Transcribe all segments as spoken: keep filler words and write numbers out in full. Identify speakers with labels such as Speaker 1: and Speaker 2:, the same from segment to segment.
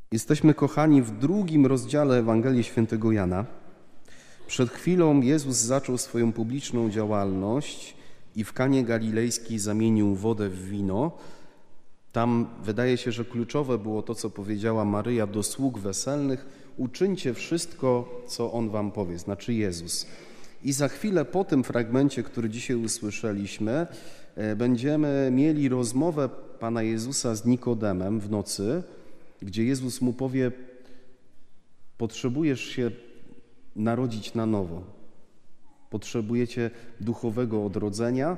Speaker 1: Jesteśmy, kochani, w drugim rozdziale Ewangelii Świętego Jana. Przed chwilą Jezus zaczął swoją publiczną działalność i w Kanie Galilejskiej zamienił wodę w wino. Tam wydaje się, że kluczowe było to, co powiedziała Maryja do sług weselnych: uczyńcie wszystko, co On wam powie, znaczy Jezus. I za chwilę po tym fragmencie, który dzisiaj usłyszeliśmy, będziemy mieli rozmowę Pana Jezusa z Nikodemem w nocy, gdzie Jezus mu powie: potrzebujesz się narodzić na nowo. Potrzebujecie duchowego odrodzenia.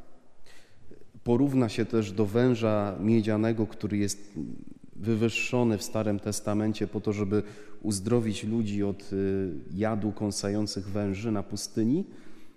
Speaker 1: Porówna się też do węża miedzianego, który jest wywyższony w Starym Testamencie po to, żeby uzdrowić ludzi od jadu kąsających węży na pustyni.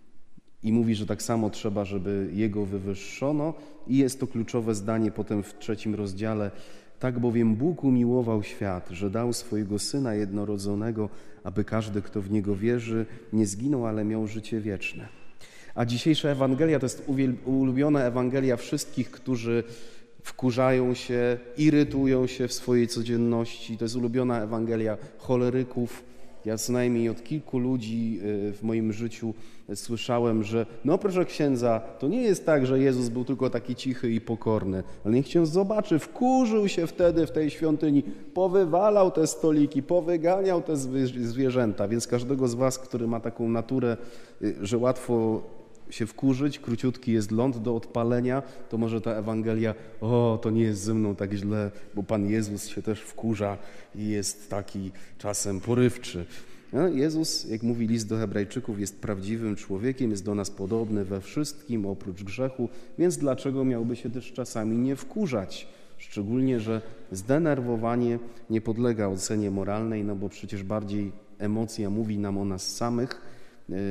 Speaker 1: I mówi, że tak samo trzeba, żeby jego wywyższono. I jest to kluczowe zdanie potem w trzecim rozdziale. Tak bowiem Bóg umiłował świat, że dał swojego Syna jednorodzonego, aby każdy, kto w Niego wierzy, nie zginął, ale miał życie wieczne. A dzisiejsza Ewangelia to jest ulubiona Ewangelia wszystkich, którzy wkurzają się, irytują się w swojej codzienności. To jest ulubiona Ewangelia choleryków. Ja co najmniej od kilku ludzi w moim życiu słyszałem, że no proszę księdza, to nie jest tak, że Jezus był tylko taki cichy i pokorny, ale niech ksiądz zobaczy, wkurzył się wtedy w tej świątyni, powywalał te stoliki, powyganiał te zwierzęta, więc każdego z was, który ma taką naturę, że łatwo się wkurzyć, króciutki jest ląd do odpalenia, to może ta Ewangelia, o, to nie jest ze mną tak źle, bo Pan Jezus się też wkurza i jest taki czasem porywczy. No, Jezus, jak mówi list do Hebrajczyków, jest prawdziwym człowiekiem, jest do nas podobny we wszystkim, oprócz grzechu, więc dlaczego miałby się też czasami nie wkurzać? Szczególnie, że zdenerwowanie nie podlega ocenie moralnej, no bo przecież bardziej emocja mówi nam o nas samych,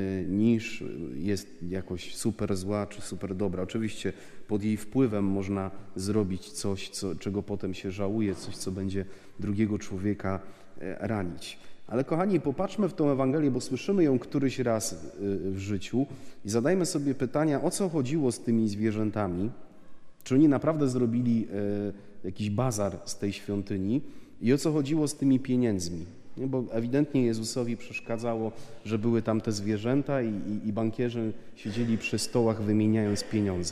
Speaker 1: niż jest jakoś super zła czy super dobra. Oczywiście pod jej wpływem można zrobić coś, co, czego potem się żałuje, coś, co będzie drugiego człowieka ranić. Ale kochani, popatrzmy w tę Ewangelię, bo słyszymy ją któryś raz w życiu i zadajmy sobie pytania, o co chodziło z tymi zwierzętami. Czy oni naprawdę zrobili jakiś bazar z tej świątyni i o co chodziło z tymi pieniędzmi. Nie, bo ewidentnie Jezusowi przeszkadzało, że były tam te zwierzęta i, i, i bankierzy siedzieli przy stołach, wymieniając pieniądze.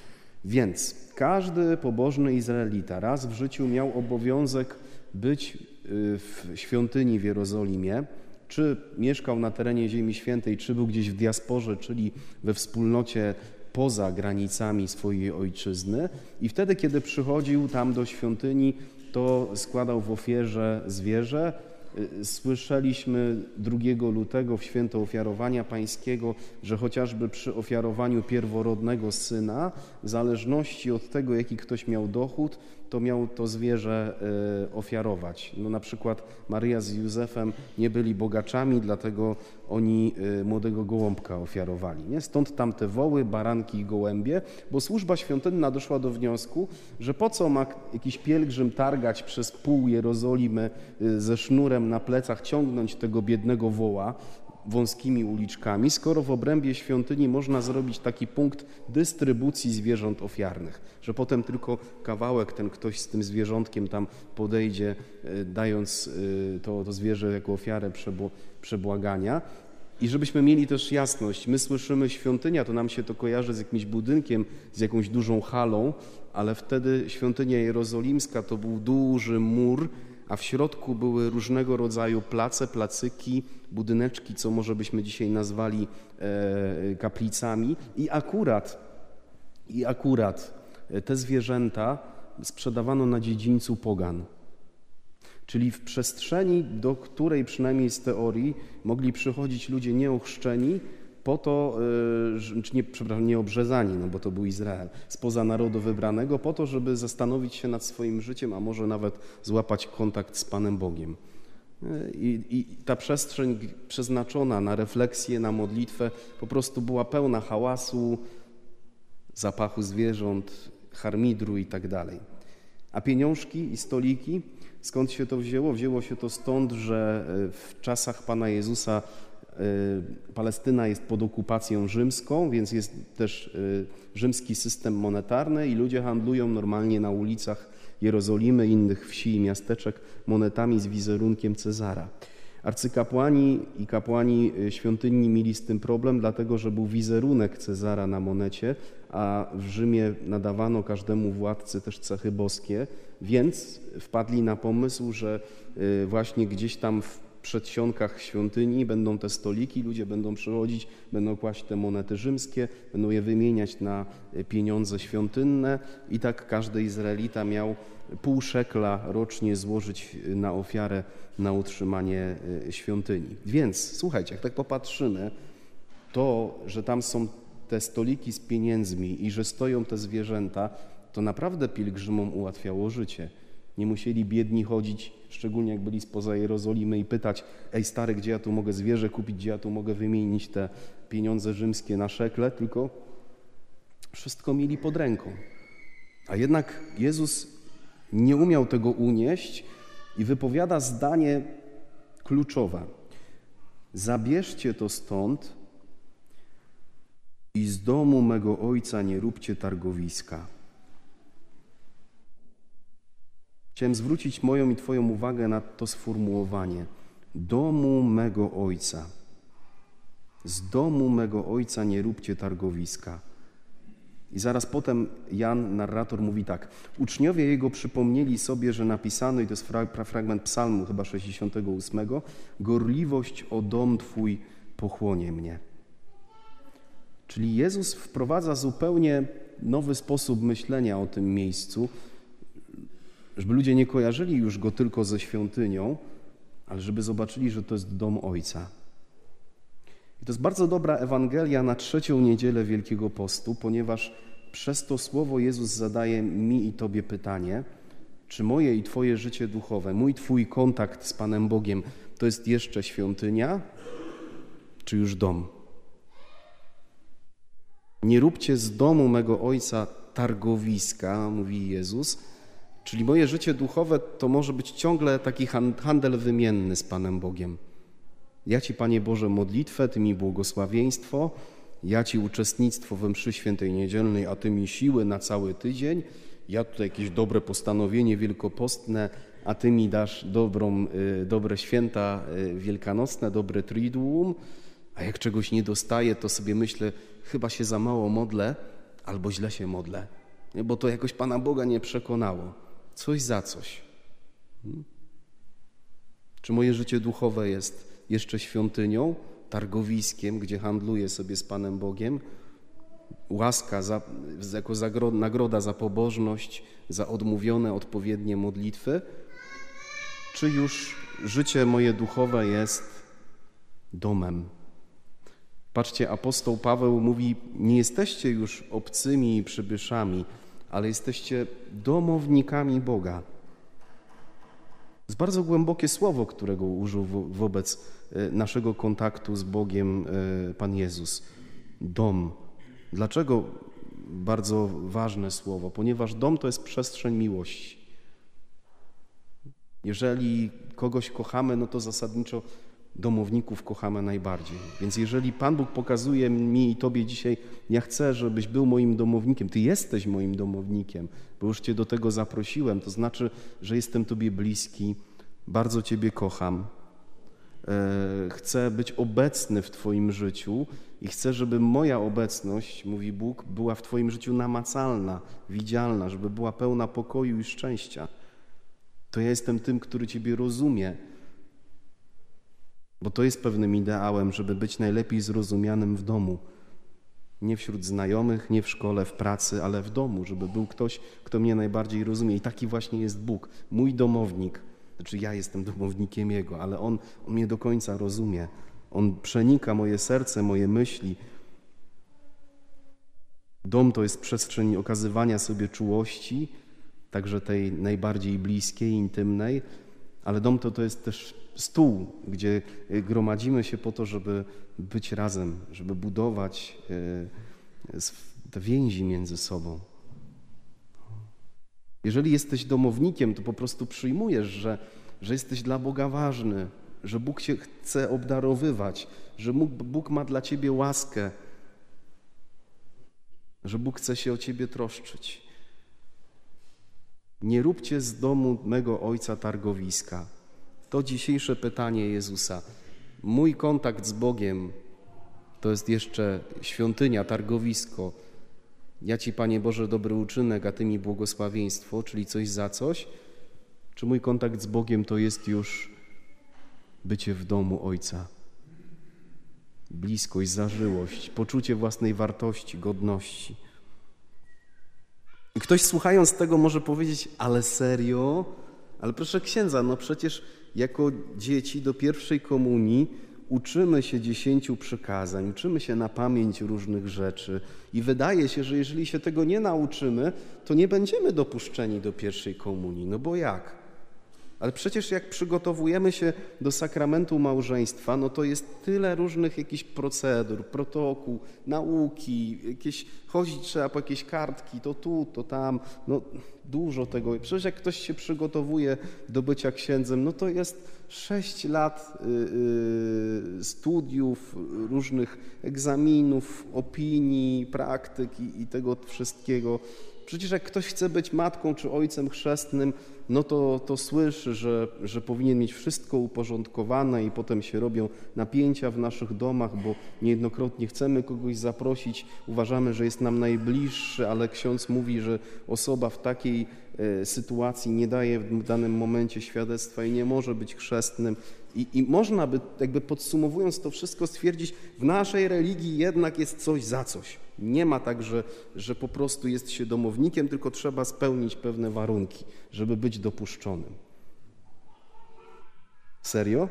Speaker 1: Więc każdy pobożny Izraelita raz w życiu miał obowiązek być w świątyni w Jerozolimie, czy mieszkał na terenie Ziemi Świętej, czy był gdzieś w diasporze, czyli we wspólnocie poza granicami swojej ojczyzny. I wtedy, kiedy przychodził tam do świątyni, to składał w ofierze zwierzę. Słyszeliśmy drugiego lutego w święto ofiarowania pańskiego, że chociażby przy ofiarowaniu pierworodnego syna, w zależności od tego, jaki ktoś miał dochód, to miał to zwierzę ofiarować. No, na przykład Maryja z Józefem nie byli bogaczami, dlatego oni młodego gołąbka ofiarowali. Nie? Stąd tamte woły, baranki i gołębie, bo służba świątynna doszła do wniosku, że po co ma jakiś pielgrzym targać przez pół Jerozolimy ze sznurem na plecach, ciągnąć tego biednego woła wąskimi uliczkami, skoro w obrębie świątyni można zrobić taki punkt dystrybucji zwierząt ofiarnych, że potem tylko kawałek ten ktoś z tym zwierzątkiem tam podejdzie, dając to, to zwierzę jako ofiarę przebłagania. I żebyśmy mieli też jasność, my słyszymy świątynia, to nam się to kojarzy z jakimś budynkiem, z jakąś dużą halą, ale wtedy świątynia jerozolimska to był duży mur, a w środku były różnego rodzaju place, placyki, budyneczki, co może byśmy dzisiaj nazwali e, kaplicami. I akurat, i akurat te zwierzęta sprzedawano na dziedzińcu pogan. Czyli w przestrzeni, do której przynajmniej z teorii mogli przychodzić ludzie nieochrzczeni, po to, czy nie, przepraszam, nieobrzezani, no bo to był Izrael, spoza narodu wybranego, po to, żeby zastanowić się nad swoim życiem, a może nawet złapać kontakt z Panem Bogiem. I, i ta przestrzeń przeznaczona na refleksję, na modlitwę po prostu była pełna hałasu, zapachu zwierząt, harmidru i tak dalej. A pieniążki i stoliki, skąd się to wzięło? Wzięło się to stąd, że w czasach Pana Jezusa Palestyna jest pod okupacją rzymską, więc jest też rzymski system monetarny i ludzie handlują normalnie na ulicach Jerozolimy, innych wsi i miasteczek monetami z wizerunkiem Cezara. Arcykapłani i kapłani świątyni mieli z tym problem, dlatego że był wizerunek Cezara na monecie, a w Rzymie nadawano każdemu władcy też cechy boskie, więc wpadli na pomysł, że właśnie gdzieś tam w przedsionkach świątyni będą te stoliki, ludzie będą przychodzić, będą kłaść te monety rzymskie, będą je wymieniać na pieniądze świątynne i tak każdy Izraelita miał pół szekla rocznie złożyć na ofiarę na utrzymanie świątyni. Więc słuchajcie, jak tak popatrzymy, to, że tam są te stoliki z pieniędzmi i że stoją te zwierzęta, to naprawdę pielgrzymom ułatwiało życie. Nie musieli biedni chodzić, szczególnie jak byli spoza Jerozolimy i pytać: ej stary, gdzie ja tu mogę zwierzę kupić, gdzie ja tu mogę wymienić te pieniądze rzymskie na szekle, tylko wszystko mieli pod ręką. A jednak Jezus nie umiał tego unieść i wypowiada zdanie kluczowe. Zabierzcie to stąd i z domu mego Ojca nie róbcie targowiska. Chciałem zwrócić moją i Twoją uwagę na to sformułowanie. Domu mego Ojca. Z domu mego Ojca nie róbcie targowiska. I zaraz potem Jan, narrator, mówi tak. Uczniowie Jego przypomnieli sobie, że napisano, i to jest fragment psalmu chyba sześćdziesiątego ósmego, gorliwość o dom Twój pochłonie mnie. Czyli Jezus wprowadza zupełnie nowy sposób myślenia o tym miejscu, żeby ludzie nie kojarzyli już Go tylko ze świątynią, ale żeby zobaczyli, że to jest dom Ojca. I to jest bardzo dobra Ewangelia na trzecią niedzielę Wielkiego Postu, ponieważ przez to słowo Jezus zadaje mi i Tobie pytanie, czy moje i Twoje życie duchowe, mój Twój kontakt z Panem Bogiem to jest jeszcze świątynia, czy już dom? Nie róbcie z domu mego Ojca targowiska, mówi Jezus, czyli moje życie duchowe to może być ciągle taki handel wymienny z Panem Bogiem. Ja Ci, Panie Boże, modlitwę, Ty mi błogosławieństwo, ja Ci uczestnictwo we mszy świętej niedzielnej, a Ty mi siły na cały tydzień, ja tutaj jakieś dobre postanowienie wielkopostne, a Ty mi dasz dobrą, dobre święta wielkanocne, dobre triduum, a jak czegoś nie dostaję, to sobie myślę, chyba się za mało modlę albo źle się modlę, bo to jakoś Pana Boga nie przekonało. Coś za coś. Hmm? Czy moje życie duchowe jest jeszcze świątynią, targowiskiem, gdzie handluję sobie z Panem Bogiem? Łaska za, jako zagro, nagroda za pobożność, za odmówione odpowiednie modlitwy? Czy już życie moje duchowe jest domem? Patrzcie, apostoł Paweł mówi, nie jesteście już obcymi i przybyszami, ale jesteście domownikami Boga. To jest bardzo głębokie słowo, którego użył wo- wobec naszego kontaktu z Bogiem Pan Jezus. Dom. Dlaczego bardzo ważne słowo? Ponieważ dom to jest przestrzeń miłości. Jeżeli kogoś kochamy, no to zasadniczo domowników kochamy najbardziej. Więc jeżeli Pan Bóg pokazuje mi i Tobie dzisiaj, ja chcę, żebyś był moim domownikiem, Ty jesteś moim domownikiem, bo już Cię do tego zaprosiłem, to znaczy, że jestem Tobie bliski, bardzo Ciebie kocham, chcę być obecny w Twoim życiu i chcę, żeby moja obecność, mówi Bóg, była w Twoim życiu namacalna, widzialna, żeby była pełna pokoju i szczęścia. To ja jestem tym, który Ciebie rozumie, bo to jest pewnym ideałem, żeby być najlepiej zrozumianym w domu. Nie wśród znajomych, nie w szkole, w pracy, ale w domu, żeby był ktoś, kto mnie najbardziej rozumie. I taki właśnie jest Bóg, mój domownik. Znaczy ja jestem domownikiem Jego, ale On, on mnie do końca rozumie. On przenika moje serce, moje myśli. Dom to jest przestrzeń okazywania sobie czułości, także tej najbardziej bliskiej, intymnej, ale dom to, to jest też stół, gdzie gromadzimy się po to, żeby być razem, żeby budować te więzi między sobą. Jeżeli jesteś domownikiem, to po prostu przyjmujesz, że, że jesteś dla Boga ważny, że Bóg cię chce obdarowywać, że Bóg ma dla ciebie łaskę, że Bóg chce się o ciebie troszczyć. Nie róbcie z domu mego Ojca targowiska. To dzisiejsze pytanie Jezusa. Mój kontakt z Bogiem to jest jeszcze świątynia, targowisko. Ja Ci, Panie Boże, dobry uczynek, a Ty mi błogosławieństwo, czyli coś za coś. Czy mój kontakt z Bogiem to jest już bycie w domu Ojca? Bliskość, zażyłość, poczucie własnej wartości, godności. I ktoś słuchając tego może powiedzieć, ale serio? Ale proszę księdza, no przecież jako dzieci do pierwszej komunii uczymy się dziesięciu przykazań, uczymy się na pamięć różnych rzeczy i wydaje się, że jeżeli się tego nie nauczymy, to nie będziemy dopuszczeni do pierwszej komunii. No bo jak? Ale przecież jak przygotowujemy się do sakramentu małżeństwa, no to jest tyle różnych jakichś procedur, protokół, nauki, jakieś, chodzić trzeba po jakieś kartki, to tu, to tam, no dużo tego. Przecież jak ktoś się przygotowuje do bycia księdzem, no to jest sześć lat y, y, studiów, różnych egzaminów, opinii, praktyk i, i tego wszystkiego. Przecież jak ktoś chce być matką czy ojcem chrzestnym, no to, to słyszy, że, że powinien mieć wszystko uporządkowane i potem się robią napięcia w naszych domach, bo niejednokrotnie chcemy kogoś zaprosić, uważamy, że jest nam najbliższy, ale ksiądz mówi, że osoba w takiej e, sytuacji nie daje w danym momencie świadectwa i nie może być chrzestnym. I, I można by, jakby podsumowując to wszystko, stwierdzić, w naszej religii jednak jest coś za coś. Nie ma tak, że, że po prostu jest się domownikiem, tylko trzeba spełnić pewne warunki, żeby być dopuszczonym. Serio?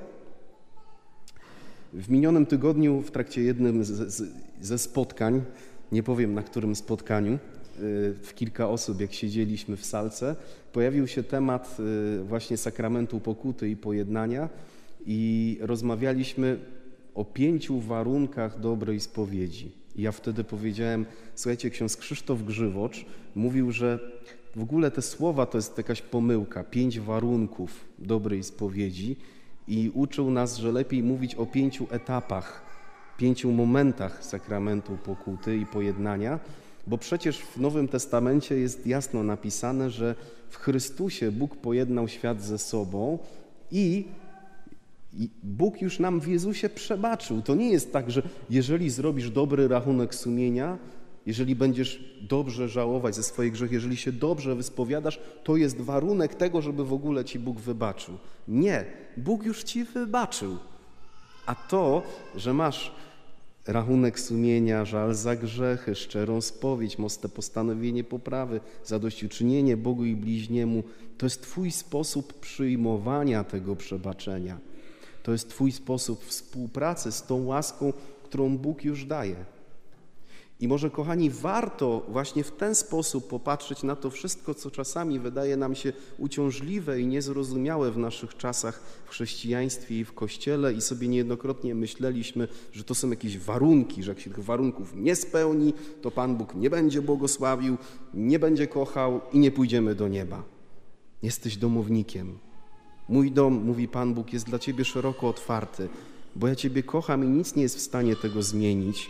Speaker 1: W minionym tygodniu w trakcie jednym z, z, ze spotkań, nie powiem na którym spotkaniu, w kilka osób, jak siedzieliśmy w salce, pojawił się temat właśnie sakramentu pokuty i pojednania i rozmawialiśmy o pięciu warunkach dobrej spowiedzi. I ja wtedy powiedziałem, słuchajcie, ksiądz Krzysztof Grzywocz mówił, że w ogóle te słowa to jest jakaś pomyłka, pięć warunków dobrej spowiedzi i uczył nas, że lepiej mówić o pięciu etapach, pięciu momentach sakramentu pokuty i pojednania, bo przecież w Nowym Testamencie jest jasno napisane, że w Chrystusie Bóg pojednał świat ze sobą i I Bóg już nam w Jezusie przebaczył. To nie jest tak, że jeżeli zrobisz dobry rachunek sumienia, jeżeli będziesz dobrze żałować ze swoich grzechów, jeżeli się dobrze wyspowiadasz, to jest warunek tego, żeby w ogóle ci Bóg wybaczył. Nie, Bóg już ci wybaczył. A to, że masz rachunek sumienia, żal za grzechy, szczerą spowiedź, mocne postanowienie poprawy, zadośćuczynienie Bogu i bliźniemu, to jest twój sposób przyjmowania tego przebaczenia. To jest twój sposób współpracy z tą łaską, którą Bóg już daje. I może, kochani, warto właśnie w ten sposób popatrzeć na to wszystko, co czasami wydaje nam się uciążliwe i niezrozumiałe w naszych czasach w chrześcijaństwie i w Kościele i sobie niejednokrotnie myśleliśmy, że to są jakieś warunki, że jak się tych warunków nie spełni, to Pan Bóg nie będzie błogosławił, nie będzie kochał i nie pójdziemy do nieba. Jesteś domownikiem. Mój dom, mówi Pan Bóg, jest dla ciebie szeroko otwarty, bo ja ciebie kocham i nic nie jest w stanie tego zmienić.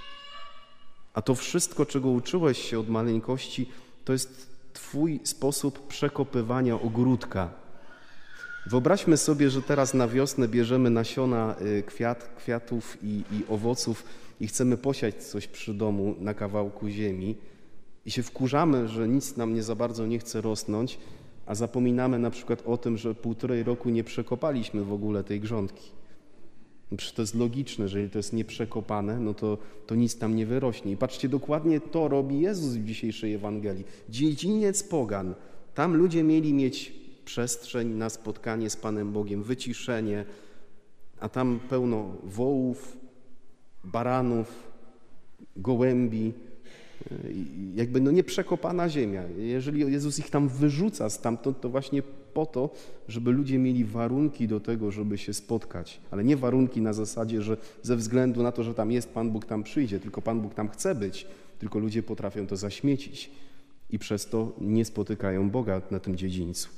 Speaker 1: A to wszystko, czego uczyłeś się od maleńkości, to jest twój sposób przekopywania ogródka. Wyobraźmy sobie, że teraz na wiosnę bierzemy nasiona kwiat, kwiatów i, i owoców i chcemy posiać coś przy domu na kawałku ziemi i się wkurzamy, że nic nam nie za bardzo nie chce rosnąć, a zapominamy na przykład o tym, że półtorej roku nie przekopaliśmy w ogóle tej grządki. Przecież to jest logiczne, że jeżeli to jest nieprzekopane, no to, to nic tam nie wyrośnie. I patrzcie, dokładnie to robi Jezus w dzisiejszej Ewangelii. Dziedziniec pogan. Tam ludzie mieli mieć przestrzeń na spotkanie z Panem Bogiem, wyciszenie, a tam pełno wołów, baranów, gołębi, jakby no nieprzekopana ziemia. Jeżeli Jezus ich tam wyrzuca stamtąd, to właśnie po to, żeby ludzie mieli warunki do tego, żeby się spotkać. Ale nie warunki na zasadzie, że ze względu na to, że tam jest Pan Bóg, tam przyjdzie, tylko Pan Bóg tam chce być, tylko ludzie potrafią to zaśmiecić i przez to nie spotykają Boga na tym dziedzińcu.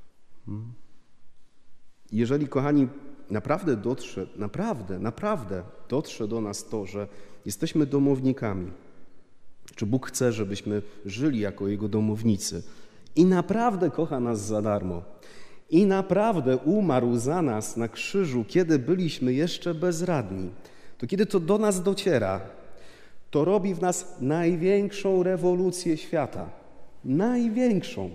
Speaker 1: Jeżeli, kochani, naprawdę dotrze, naprawdę, naprawdę dotrze do nas to, że jesteśmy domownikami, czy Bóg chce, żebyśmy żyli jako Jego domownicy i naprawdę kocha nas za darmo. I naprawdę umarł za nas na krzyżu, kiedy byliśmy jeszcze bezradni. To kiedy to do nas dociera, to robi w nas największą rewolucję świata. Największą.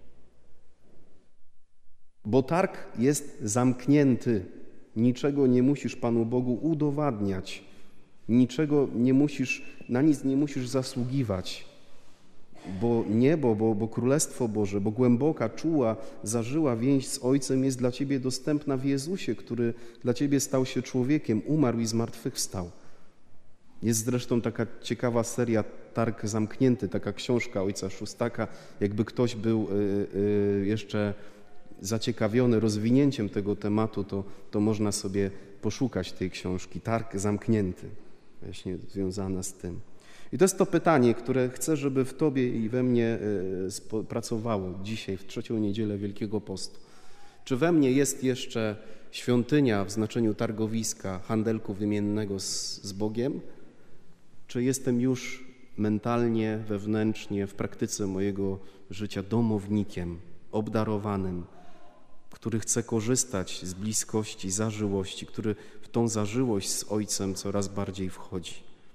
Speaker 1: Bo targ jest zamknięty. Niczego nie musisz Panu Bogu udowadniać. Niczego nie musisz, na nic nie musisz zasługiwać. Bo niebo, bo, bo Królestwo Boże, bo głęboka, czuła, zażyła więź z Ojcem jest dla Ciebie dostępna w Jezusie, który dla Ciebie stał się człowiekiem, umarł i zmartwychwstał. Jest zresztą taka ciekawa seria Targ Zamknięty, taka książka Ojca Szóstaka. Jakby ktoś był y, y, jeszcze zaciekawiony rozwinięciem tego tematu, to, to można sobie poszukać tej książki. Targ Zamknięty, właśnie związana z tym. I to jest to pytanie, które chcę, żeby w Tobie i we mnie pracowało dzisiaj, w trzecią niedzielę Wielkiego Postu. Czy we mnie jest jeszcze świątynia w znaczeniu targowiska, handelku wymiennego z, z Bogiem? Czy jestem już mentalnie, wewnętrznie, w praktyce mojego życia domownikiem, obdarowanym, który chce korzystać z bliskości, zażyłości, który w tą zażyłość z Ojcem coraz bardziej wchodzi?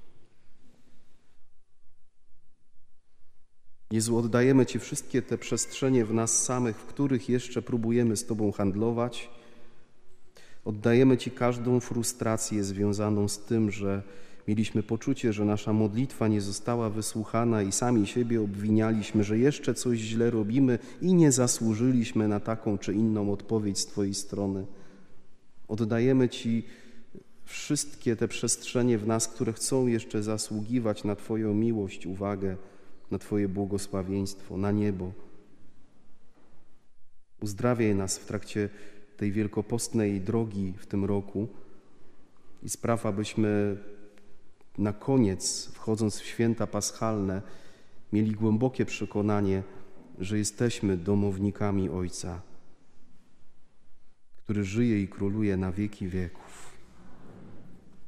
Speaker 1: Jezu, oddajemy Ci wszystkie te przestrzenie w nas samych, w których jeszcze próbujemy z Tobą handlować. Oddajemy Ci każdą frustrację związaną z tym, że mieliśmy poczucie, że nasza modlitwa nie została wysłuchana i sami siebie obwinialiśmy, że jeszcze coś źle robimy i nie zasłużyliśmy na taką czy inną odpowiedź z Twojej strony. Oddajemy Ci wszystkie te przestrzenie w nas, które chcą jeszcze zasługiwać na Twoją miłość, uwagę, na Twoje błogosławieństwo, na niebo. Uzdrawiaj nas w trakcie tej wielkopostnej drogi w tym roku i spraw, abyśmy na koniec, wchodząc w święta paschalne, mieli głębokie przekonanie, że jesteśmy domownikami Ojca, który żyje i króluje na wieki wieków.